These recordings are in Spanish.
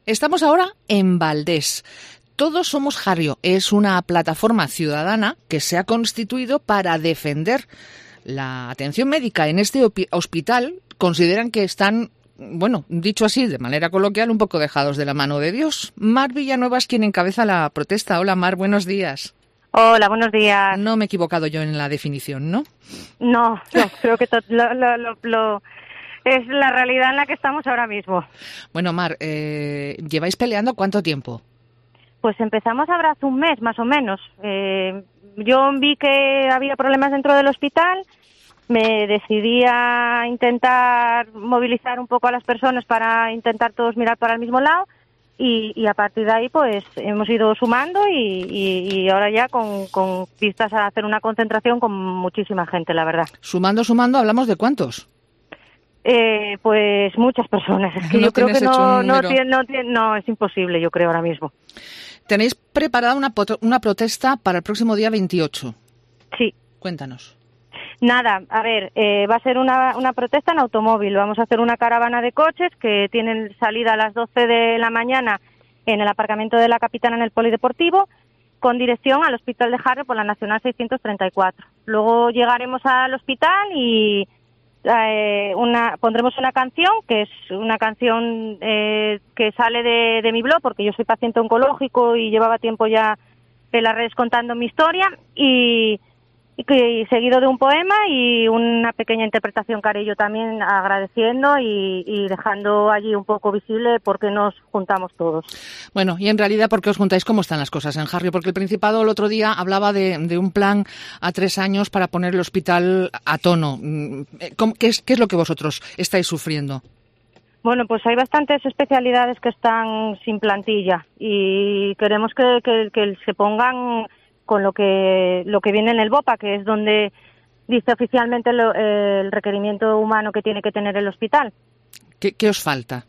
Estamos ahora en Valdés. Todos somos Jarrio es una plataforma ciudadana que se ha constituido para defender la atención médica en este hospital. Consideran que están, bueno, dicho así de manera coloquial, un poco dejados de la mano de Dios. Mar Villanueva es quien encabeza la protesta. Hola Mar, buenos días. Hola, buenos días. No me he equivocado yo en la definición, ¿no? No, creo que es la realidad en la que estamos ahora mismo. Bueno, Mar, ¿lleváis peleando cuánto tiempo? Pues empezamos ahora hace un mes, más o menos. Yo vi que había problemas dentro del hospital, me decidí a intentar movilizar un poco a las personas para intentar todos mirar para el mismo lado y a partir de ahí pues hemos ido sumando y ahora ya con vistas a hacer una concentración con muchísima gente, la verdad. Sumando, ¿hablamos de cuántos? Pues muchas personas. Es que ¿No yo creo que no es imposible, yo creo, ahora mismo. Tenéis preparada una protesta para el próximo día 28. Sí. Cuéntanos. Nada, a ver, va a ser una protesta en automóvil. Vamos a hacer una caravana de coches que tienen salida a las 12 de la mañana en el aparcamiento de la Capitana en el Polideportivo, con dirección al Hospital de Jarrio por la Nacional 634. Luego llegaremos al hospital y pondremos una canción que es una canción que sale de mi blog, porque yo soy paciente oncológico y llevaba tiempo ya en las redes contando mi historia y seguido de un poema y una pequeña interpretación que haré yo también agradeciendo y dejando allí un poco visible por qué nos juntamos todos. Bueno, y en realidad, ¿por qué os juntáis? ¿Cómo están las cosas en Jarrio? Porque el Principado el otro día hablaba de un plan a 3 años para poner el hospital a tono. ¿Qué es lo que vosotros estáis sufriendo? Bueno, pues hay bastantes especialidades que están sin plantilla y queremos que se pongan con lo que viene en el BOPA, que es donde dice oficialmente el requerimiento humano que tiene que tener el hospital. ¿Qué os falta?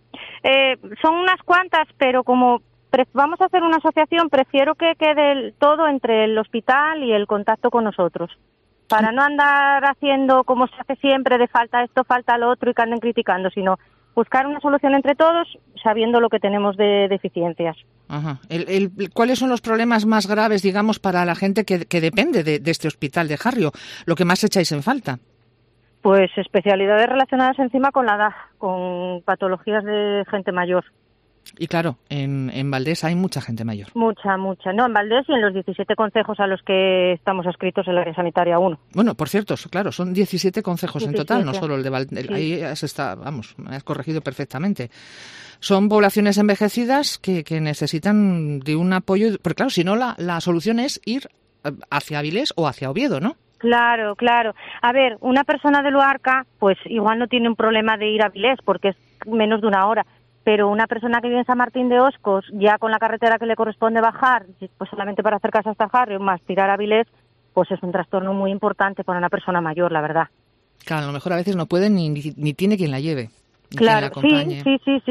Son unas cuantas, pero como vamos a hacer una asociación, prefiero que quede todo entre el hospital y el contacto con nosotros, para no andar haciendo como se hace siempre, de falta esto, falta lo otro y que anden criticando, sino buscar una solución entre todos, sabiendo lo que tenemos de deficiencias. Ajá. ¿Cuáles son los problemas más graves, digamos, para la gente que depende de este hospital de Jarrio? ¿Lo que más echáis en falta? Pues especialidades relacionadas encima con la edad, con patologías de gente mayor. Y claro, en Valdés hay mucha gente mayor. Mucha. No, en Valdés y en los 17 concejos a los que estamos adscritos en la área sanitaria 1. Bueno, por cierto, claro, son 17 concejos 17. En total, no solo el de Valdés. Sí. Ahí me has corregido perfectamente. Son poblaciones envejecidas que necesitan de un apoyo, porque claro, si no la solución es ir hacia Avilés o hacia Oviedo, ¿no? Claro. A ver, una persona de Luarca, pues igual no tiene un problema de ir a Avilés porque es menos de una hora. Pero una persona que vive en San Martín de Oscos, ya con la carretera que le corresponde bajar, pues solamente para acercarse hasta Jarrio, más tirar a Avilés, pues es un trastorno muy importante para una persona mayor, la verdad. Claro, a lo mejor a veces no puede ni tiene quien la lleve. Claro, sí.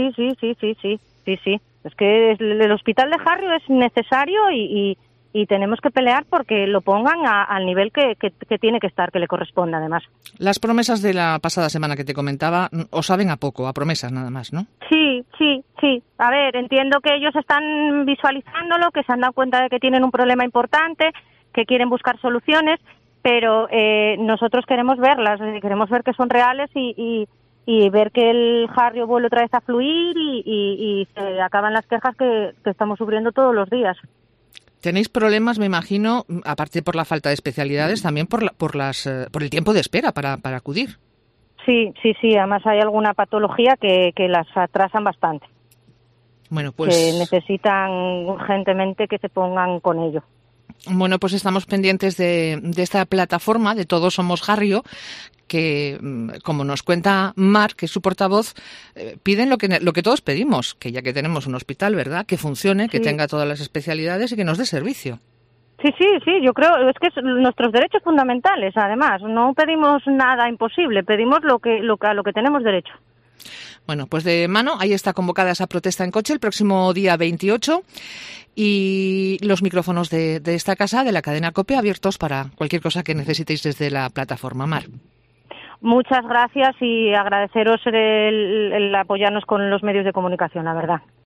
Es que el hospital de Jarrio es necesario y tenemos que pelear porque lo pongan al nivel que tiene que estar, que le corresponde además. Las promesas de la pasada semana que te comentaba os saben a poco, a promesas nada más, ¿no? Sí. A ver, entiendo que ellos están visualizándolo, que se han dado cuenta de que tienen un problema importante, que quieren buscar soluciones, pero nosotros queremos verlas, queremos ver que son reales y ver que el Jarrio vuelve otra vez a fluir y se acaban las quejas que estamos sufriendo todos los días. Tenéis problemas, me imagino, aparte por la falta de especialidades, también por el tiempo de espera para acudir. Sí. Además hay alguna patología que las atrasan bastante. Bueno, pues que necesitan urgentemente que se pongan con ello. Bueno, pues estamos pendientes de esta plataforma de Todos Somos Jarrio, que, como nos cuenta Mar, que es su portavoz, piden lo que todos pedimos, que ya que tenemos un hospital, ¿verdad?, que funcione, que tenga todas las especialidades y que nos dé servicio. Sí, yo creo, es que es nuestros derechos fundamentales, además, no pedimos nada imposible, pedimos a lo que tenemos derecho. Bueno, pues de mano, ahí está convocada esa protesta en Coche el próximo día 28 y los micrófonos de esta casa, de la cadena COPE, abiertos para cualquier cosa que necesitéis desde la plataforma. Mar. Muchas gracias y agradeceros el apoyarnos con los medios de comunicación, la verdad.